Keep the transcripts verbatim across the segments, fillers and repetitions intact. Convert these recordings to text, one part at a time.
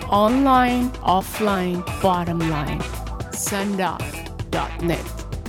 Online, offline, bottom line. Sundog dot net.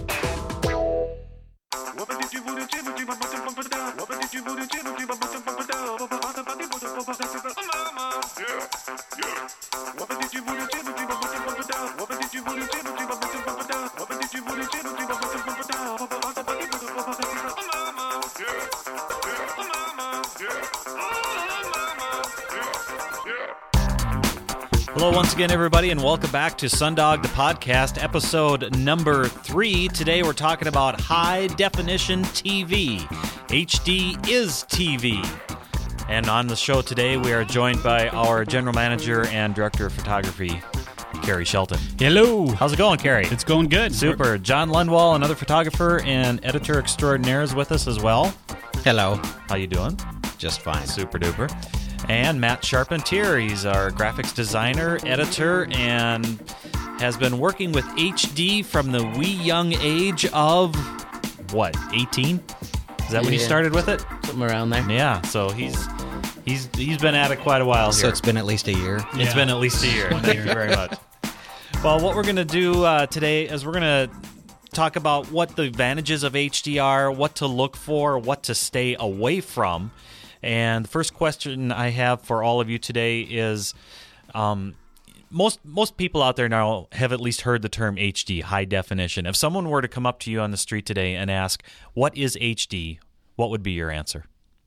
Hello once again, everybody, and welcome back to Sundog, the podcast, episode number three. Today we're talking about high-definition T V. H D is T V. And on the show today, we are joined by our general manager and director of photography, Carrie Shelton. Hello. How's it going, Carrie? It's going good. Super. John Lundwall, another photographer and editor extraordinaire, is with us as well. Hello. How you doing? Just fine. Super duper. And Matt Charpentier, he's our graphics designer, editor, and has been working with H D from the wee young age of, what, eighteen? Is that when he Yeah. started with it? Something around there. Yeah, so he's he's he's been at it quite a while So here. it's been at least a year. It's Yeah. been at least a year. Thank you very much. Well, what we're going to do uh, today is we're going to talk about what the advantages of H D are, what to look for, what to stay away from. And the first question I have for all of you today is, um, most most people out there now have at least heard the term H D, high definition. If someone were to come up to you on the street today and ask, what is H D, what would be your answer?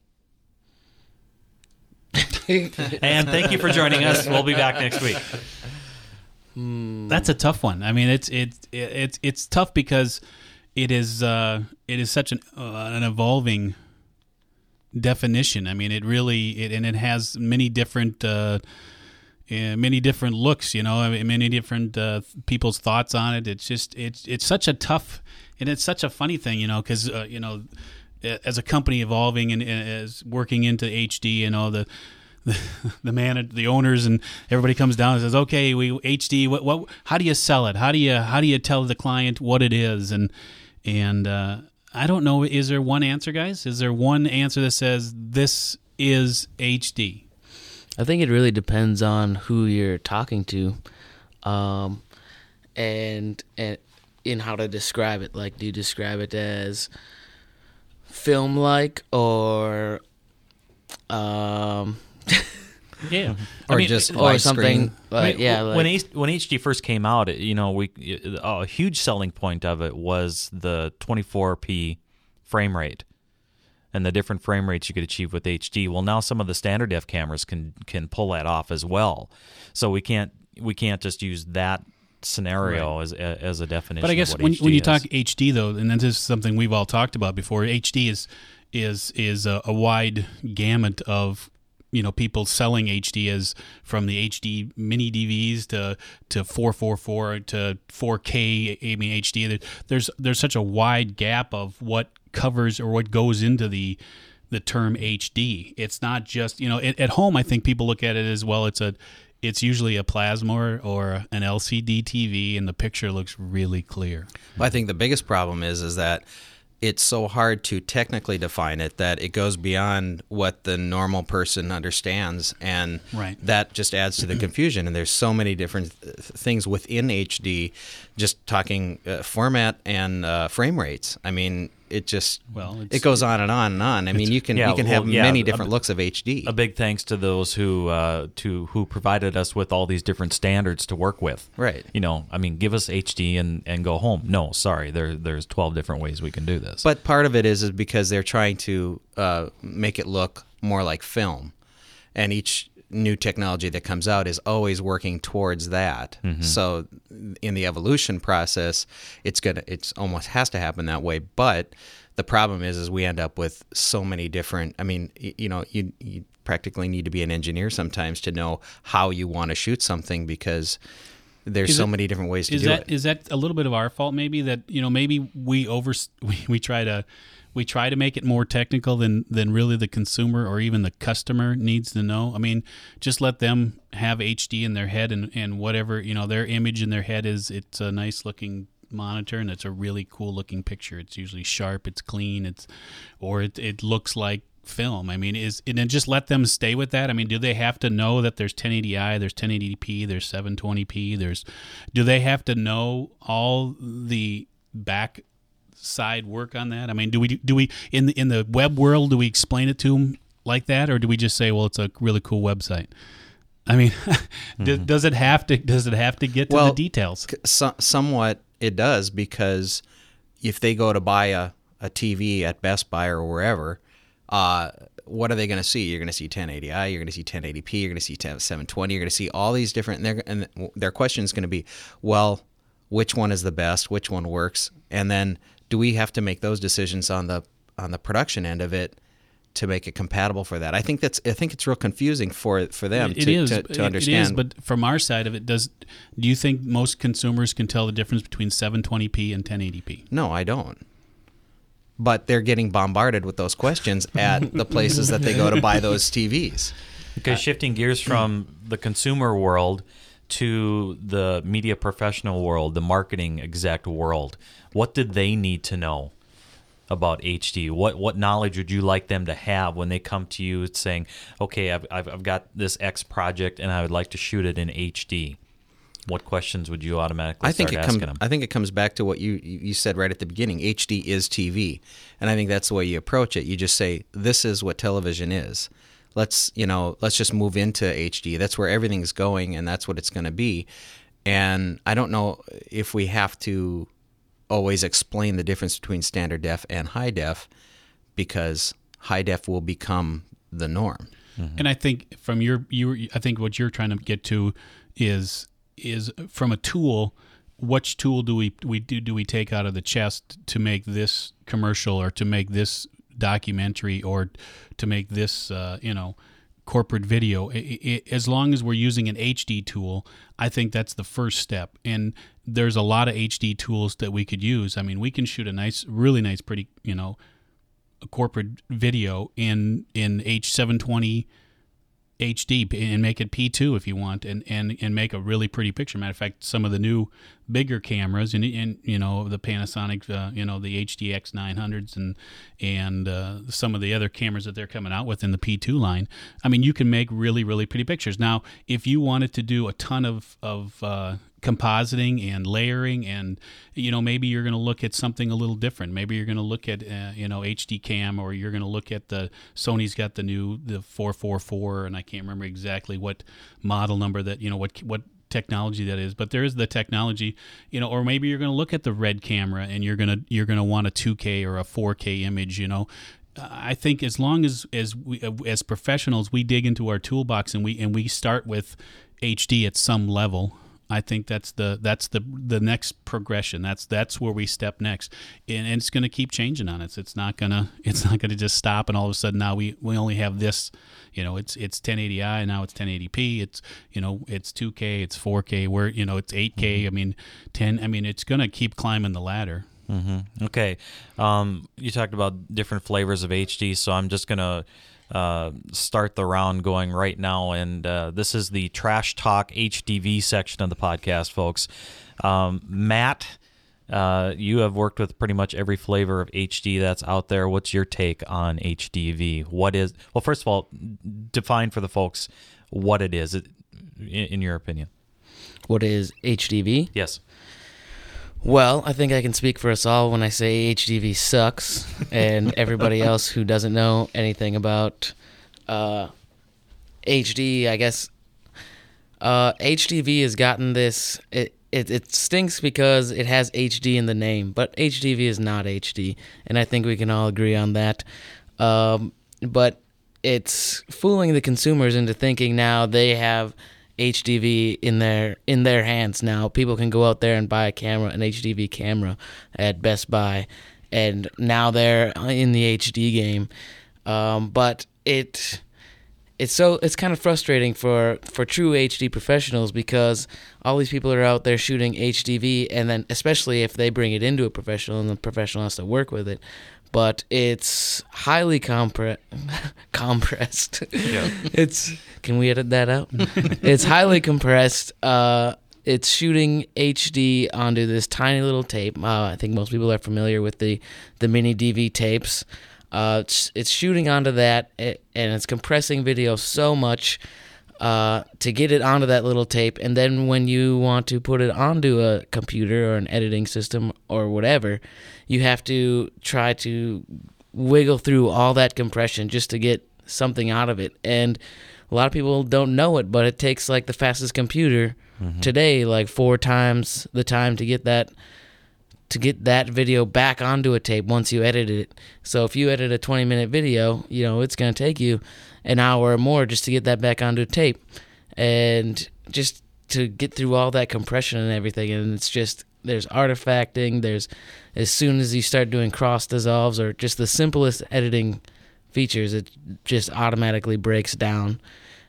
And thank you for joining us. We'll be back next week. That's a tough one. I mean, it's it's it's it's tough because it is uh, it is such an uh, an evolving definition. I mean, it really it, and it has many different uh, uh, many different looks. You know, I mean, many different uh, people's thoughts on it. It's just it's it's such a tough and it's such a funny thing. You know, because uh, you know, as a company evolving and, and as working into H D, you know the. The, the man, the owners, and everybody comes down and says, "Okay, we H D. What? What? How do you sell it? How do you? How do you tell the client what it is?" And and uh, I don't know. Is there one answer, guys? Is there one answer that says this is H D? I think it really depends on who you're talking to, um, and and in how to describe it. Like, do you describe it as film-like or um? Yeah, Or I mean, just or widescreen. something like, When- yeah, like, when H- when H D first came out, it- you know, we a huge selling point of it was the twenty-four p frame rate and the different frame rates you could achieve with H D. Well, now some of the standard def cameras can can pull that off as well. So we can't we can't just use that scenario Right. as as a definition. But I guess of what when H D when you is. talk H D though, and this is something we've all talked about before, H D is is is a, a wide gamut of, you know, people selling H D as from the H D mini D Vs to to four forty-four to four K. I mean H D. There- There's there's such a wide gap of what covers or what goes into the the term H D. It's not just, you know, at, at home I think people look at it as, well, it's a it's usually a plasma or, or an L C D T V, and the picture looks really clear. Well, I think the biggest problem is is that it's so hard to technically define it that it goes beyond what the normal person understands, and Right. that just adds to the confusion. And there's so many different th- things within H D, just talking uh, format and uh, frame rates. I mean, it just Well, it's- it goes on and on and on. I mean, you can yeah, you can well, have yeah, many a- different looks of H D. a big thanks to those who uh, to who provided us with all these different standards to work with. Right. You know, I mean, give us H D and, and go home. No, sorry, there there's twelve different ways we can do this. But part of it is is because they're trying to uh, make it look more like film, and each new technology that comes out is always working towards that. So in the evolution process, it's gonna it's almost has to happen that way. But the problem is is we end up with so many different. I mean, y- you know, you you practically need to be an engineer sometimes to know how you want to shoot something, because there's Is so it- many different ways to Is do that it. is that a little bit of our fault? Maybe that, you know, maybe we over we, we try to we try to make it more technical than than really the consumer or even the customer needs to know. I mean, just let them have H D in their head, and, and whatever, you know, their image in their head is, it's a nice looking monitor and it's a really cool looking picture. It's usually sharp, it's clean, it's or it it looks like film? I mean, is and then just let them stay with that? I mean, do they have to know that there's ten eighty i, there's ten eighty p, there's seven twenty p, there's do they have to know all the back side work on that? I mean, do we do we in the in the web world, do we explain it to them like that, or do we just say, well, it's a really cool website? I mean, mm-hmm. does it have to does it have to get to well, the details? So, somewhat it does, because if they go to buy a, a T V at Best Buy or wherever, uh, what are they going to see? You're going to see ten eighty i, you're going to see ten eighty p, you're going to see seven twenty, you're going to see all these different, and, and their question is going to be, well, which one is the best? Which one works? And then do we have to make those decisions on the on the production end of it to make it compatible for that? I think that's I think it's real confusing for for them it to, is. to, to understand. It is, but from our side of it, does do you think most consumers can tell the difference between seven twenty p and ten eighty p? No, I don't. But they're getting bombarded with those questions at the places that they go to buy those T Vs. Okay, shifting gears from the consumer world to the media professional world, the marketing exec world, what did they need to know about H D? What what knowledge would you like them to have when they come to you saying, okay, I've, I've, I've got this X project and I would like to shoot it in H D? What questions would you automatically I think start it asking comes. them? I think it comes back to what you you said right at the beginning. H D is T V, and I think that's the way you approach it. You just say, "This is what television is. Let's you know, let's just move into H D. That's where everything's going, and that's what it's going to be." And I don't know if we have to always explain the difference between standard def and high def, because high def will become the norm. Mm-hmm. And I think from your you, I think what you're trying to get to is. is from a tool, which tool do we we do do we take out of the chest to make this commercial or to make this documentary or to make this uh, you know corporate video? It, it, as long as we're using an H D tool, I think that's the first step. And there's a lot of H D tools that we could use. I mean, we can shoot a nice, really nice, pretty you know a corporate video in in H seven twenty H D and make it P two if you want, and, and, and make a really pretty picture. Matter of fact, some of the new bigger cameras, and, and you know the Panasonic, uh, you know the H D X nine hundreds, and and uh, some of the other cameras that they're coming out with in the P two line. I mean, you can make really really pretty pictures. Now, if you wanted to do a ton of of uh, compositing and layering, and you know maybe you're going to look at something a little different. Maybe you're going to look at uh, you know H D cam, or you're going to look at the Sony's got the new the four forty-four, and I can't remember exactly what model number that you know what what technology that is, but there is the technology, you know, or maybe you're going to look at the Red camera and you're going to you're going to want a two K or a four K image, you know. I think as long as as we as professionals we dig into our toolbox and we and we start with H D at some level, I think that's the that's the the next progression. That's that's where we step next, and, and it's going to keep changing on us. It's not gonna it's not gonna just stop and all of a sudden now we, we only have this. You know, it's it's ten eighty i, now it's ten eighty p. It's you know it's two K, it's four K. Where you know it's eight K. Mm-hmm. I mean ten. I mean it's going to keep climbing the ladder. Mm-hmm. Okay, um, you talked about different flavors of H D, so I'm just going to. Uh, start the round going right now, and uh, this is the Trash Talk H D V section of the podcast, folks. Um, Matt, uh, you have worked with pretty much every flavor of H D that's out there. What's your take on H D V? What is, well, first of all, define for the folks what it is, in, in your opinion. What is H D V? Yes. Well, I think I can speak for us all when I say H D V sucks, and everybody else who doesn't know anything about uh, H D, I guess uh, H D V has gotten this, it, it, it stinks because it has H D in the name, but H D V is not H D, and I think we can all agree on that. Um, but it's fooling the consumers into thinking now they have H D V in their in their hands now. People can go out there and buy a camera, an H D V camera at Best Buy, and now they're in the H D game. Um, but it it's so it's kind of frustrating for, for true H D professionals because all these people are out there shooting H D V, and then especially if they bring it into a professional and the professional has to work with it. But it's highly compre- compressed. Yeah. It's can we edit that out? It's highly compressed. Uh, it's shooting H D onto this tiny little tape. Uh, I think most people are familiar with the, the mini D V tapes. Uh, it's, it's shooting onto that, it, and it's compressing video so much uh, to get it onto that little tape. And then when you want to put it onto a computer or an editing system or whatever, you have to try to wiggle through all that compression just to get something out of it. And a lot of people don't know it, but it takes like the fastest computer mm-hmm. today, like four times the time to get that to get that video back onto a tape once you edit it. So if you edit a twenty minute video, you know, it's going to take you an hour or more just to get that back onto a tape. And just to get through all that compression and everything. And it's just, there's artifacting, there's, as soon as you start doing cross dissolves or just the simplest editing features, it just automatically breaks down.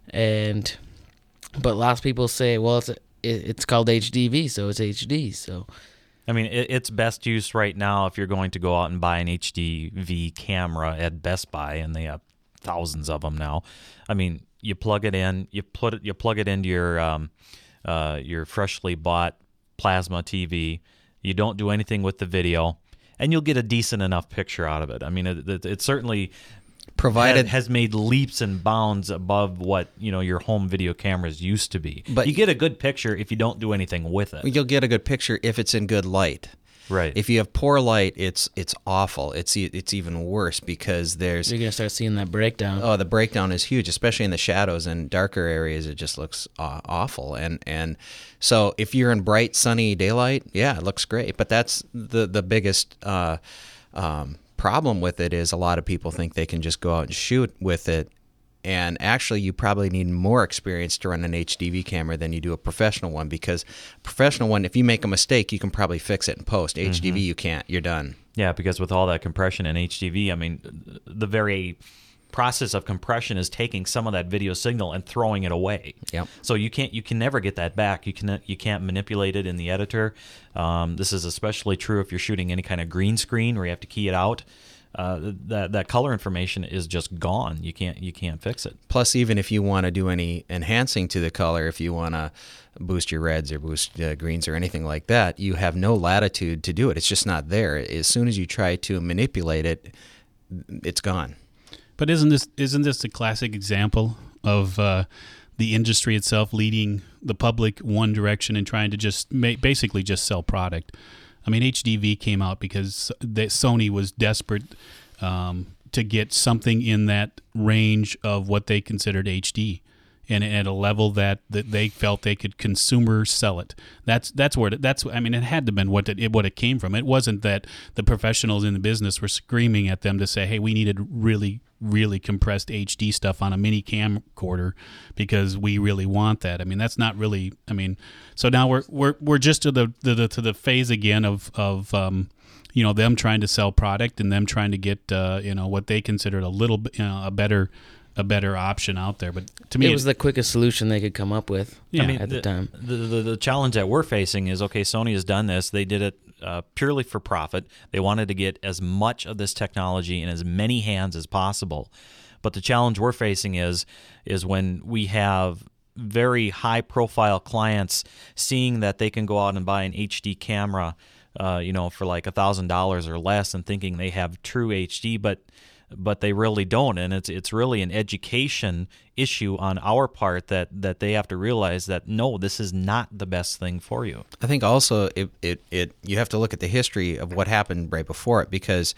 And, but lots of people say, well, it's, it's called H D V, so it's H D, so... I mean, it's best used right now if you're going to go out and buy an H D V camera at Best Buy, and they have thousands of them now. I mean, you plug it in, you put it, you plug it into your um, uh, your freshly bought plasma T V. You don't do anything with the video, and you'll get a decent enough picture out of it. I mean, it, it, it certainly provided has, has made leaps and bounds above what you know your home video cameras used to be. But you get a good picture if you don't do anything with it. You'll get a good picture if it's in good light. Right. If you have poor light, it's it's awful. It's e- it's even worse because there's you're gonna start seeing that breakdown. Oh, the breakdown is huge, especially in the shadows and darker areas. It just looks uh, awful. And and so if you're in bright sunny daylight, yeah, it looks great. But that's the the biggest uh, um, problem with it is a lot of people think they can just go out and shoot with it. And actually, you probably need more experience to run an H D V camera than you do a professional one, because a professional one, if you make a mistake, you can probably fix it in post. Mm-hmm. H D V, you can't. You're done. Yeah, because with all that compression in H D V, I mean, the very process of compression is taking some of that video signal and throwing it away. Yep. So you can't, you can never get that back. You can, you can't manipulate it in the editor. Um, this is especially true if you're shooting any kind of green screen where you have to key it out. Uh, that that color information is just gone. You can't you can't fix it. Plus, even if you want to do any enhancing to the color, if you want to boost your reds or boost uh, greens or anything like that, you have no latitude to do it. It's just not there. As soon as you try to manipulate it, it's gone. But isn't this isn't this a classic example of uh, the industry itself leading the public one direction and trying to just ma- basically just sell product? I mean, H D V came out because the, Sony was desperate um, to get something in that range of what they considered H D, and at a level that, that they felt they could consumer sell it. That's that's where it, that's I mean, it had to have been what it what it came from. It wasn't that the professionals in the business were screaming at them to say, "Hey, we needed really really compressed H D stuff on a mini camcorder because we really want that." I mean, that's not really. I mean, so now we're we're we're just to the, the, the to the phase again of of um, you know, them trying to sell product and them trying to get uh, you know, what they considered a little you know, a better a better option out there. But to me, it was the quickest solution they could come up with. Yeah. I mean, I mean, at the, the time. The, the the challenge that we're facing is, okay, Sony has done this. They did it uh, purely for profit. They wanted to get as much of this technology in as many hands as possible. But the challenge we're facing is is when we have very high profile clients seeing that they can go out and buy an H D camera, uh, you know, for like a thousand dollars or less, and thinking they have true H D, but but they really don't. And it's it's really an education issue on our part that, that they have to realize that, no, this is not the best thing for you. I think also it, it, it you have to look at the history of what happened right before it, because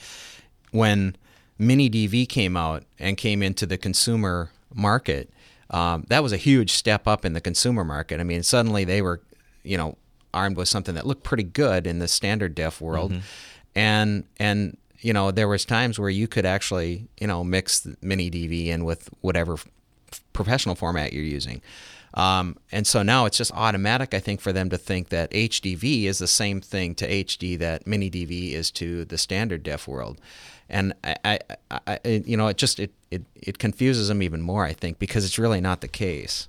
when Mini D V came out and came into the consumer market, um, that was a huge step up in the consumer market. I mean, suddenly they were, you know, armed with something that looked pretty good in the standard def world. Mm-hmm. And, and, you know, there was times where you could actually, you know, mix the Mini D V in with whatever f- professional format you're using. Um, and so now it's just automatic, I think, for them to think that H D V is the same thing to H D that Mini D V is to the standard def world. And I, I, I you know, it just it, it, it confuses them even more, I think, because it's really not the case.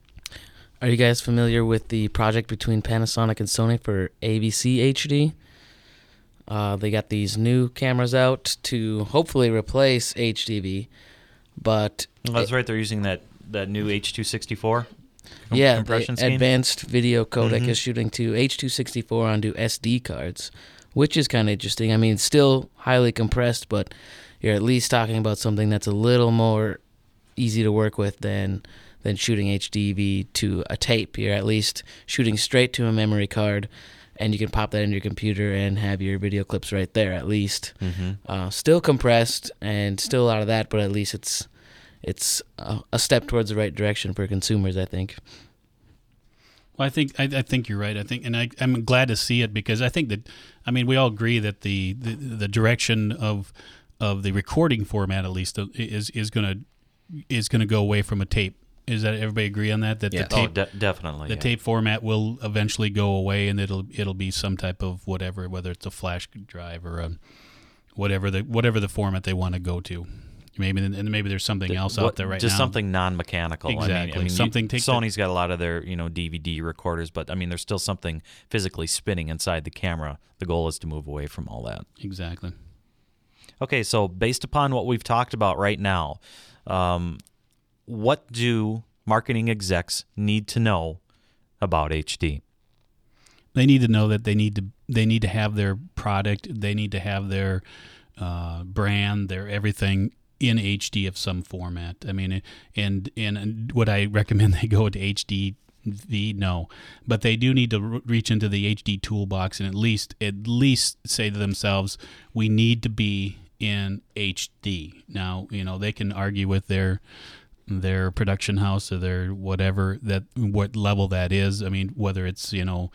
Are you guys familiar with the project between Panasonic and Sony for A V C H D? Uh, they got these new cameras out to hopefully replace H D V, but Well, that's right. They're using that, that new H two sixty-four com- yeah, compression the scheme. advanced video codec Mhm. is shooting to H two sixty-four onto S D cards, which is kind of interesting. I mean, it's still highly compressed, but you're at least talking about something that's a little more easy to work with than than shooting H D V to a tape. You're at least shooting straight to a memory card, and you can pop that into your computer and have your video clips right there at least. Mm-hmm. Uh, still compressed and still a lot of that, but at least it's it's a, a step towards the right direction for consumers, I think. Well, I think I, I think you're right. I think, and I, I'm glad to see it because I think that, I mean, we all agree that the, the, the direction of of the recording format, at least, is is gonna is gonna go away from a tape. Is that everybody agree on that? That Yeah. the tape, Oh, de- definitely. the yeah. tape format will eventually go away, and it'll it'll be some type of whatever, whether it's a flash drive or a whatever the whatever the format they want to go to. Maybe and maybe there's something else What- out there right just now. something non-mechanical. I mean, I Exactly. mean, Something you, take the- Sony's got a lot of their, you know, D V D recorders, but I mean, there's still something physically spinning inside the camera. The goal is to move away from all that. Exactly. Okay, so based upon what we've talked about right now, um, what do marketing execs need to know about H D? They need to know that they need to they need to have their product, they need to have their uh, brand, their everything in H D of some format. I mean, and and would I recommend they go to H D V? No, but they do need to re- reach into the H D toolbox and at least at least say to themselves, we need to be in H D. Now, you know, they can argue with their their production house or their whatever that what level that is. I mean, whether it's you know,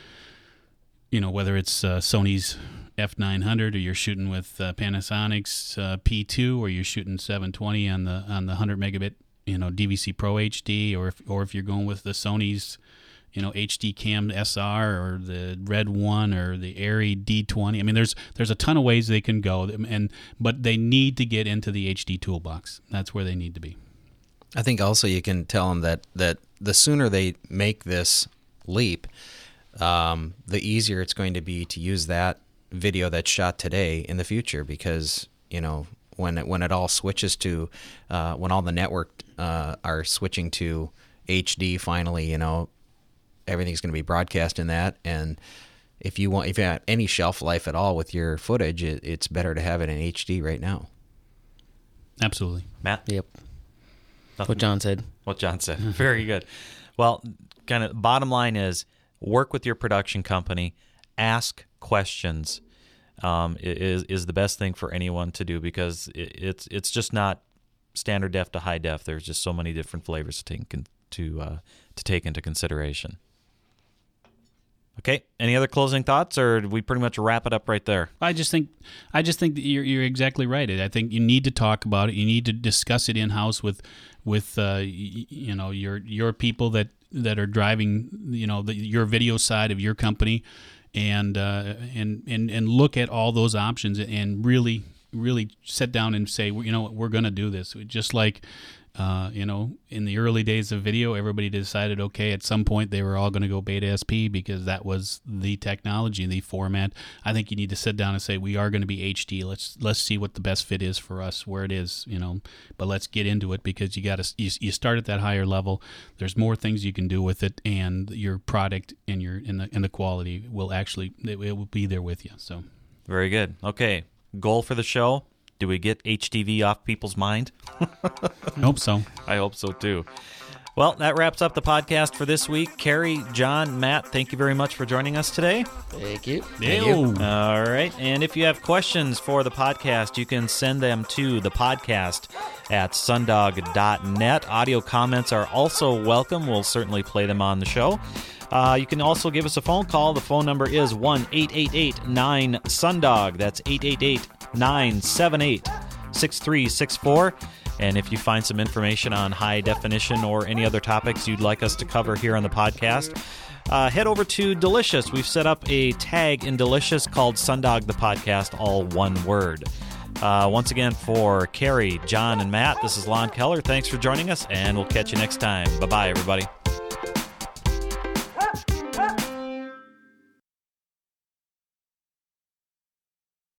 you know whether it's uh, Sony's F nine hundred or you're shooting with uh, Panasonic's uh, P two or you're shooting seven twenty on the on the one hundred megabit you know D V C Pro H D or if or if you're going with the Sony's you know H D Cam S R or the Red One or the Arri D twenty. I mean, there's there's a ton of ways they can go, and but they need to get into the H D toolbox. That's where they need to be. I think also you can tell them that, that the sooner they make this leap, um, the easier it's going to be to use that video that's shot today in the future, because you know when it, when it all switches to uh, when all the network uh, are switching to H D finally, you know everything's going to be broadcast in that, and if you want if you have any shelf life at all with your footage, it, it's better to have it in H D right now. Absolutely. Matt? Yep. Nothing- What John said. What John said. Very good. Well, kind of bottom line is work with your production company, ask questions. Um, is is the best thing for anyone to do, because it, it's it's just not standard def to high def. There's just so many different flavors to take in- to uh, to take into consideration. Okay. Any other closing thoughts, or did we pretty much wrap it up right there? I just think, I just think that you're you're exactly right. I think you need to talk about it. You need to discuss it in house with, with uh, y- you know your your people that, that are driving you know the, your video side of your company, and uh, and and and look at all those options and really really sit down and say, you know what, we're going to do this. Just like. Uh, you know, in the early days of video, everybody decided, okay, at some point they were all going to go Beta S P because that was the technology, the format. I think you need to sit down and say, we are going to be H D. Let's let's see what the best fit is for us, where it is, you know. But let's get into it, because you got to you, you start at that higher level. There's more things you can do with it, and your product and your and the and the quality will actually it, it will be there with you. So Very good. Okay. Goal for the show. Do we get H D V off people's mind? hope so. I hope so, too. Well, that wraps up the podcast for this week. Carrie, John, Matt, thank you very much for joining us today. Thank you. Ew. All right. And if you have questions for the podcast, you can send them to the podcast at sundog dot net. Audio comments are also welcome. We'll certainly play them on the show. Uh, you can also give us a phone call. The phone number is one eight eight eight nine sundog. That's eight eight eight nine seven eight six three six four. And if you find some information on high definition or any other topics you'd like us to cover here on the podcast, uh, head over to Delicious. We've set up a tag in Delicious called Sundog the Podcast, all one word. Uh, once again, for Carrie, John, and Matt, this is Lon Keller. Thanks for joining us, and we'll catch you next time. Bye-bye, everybody.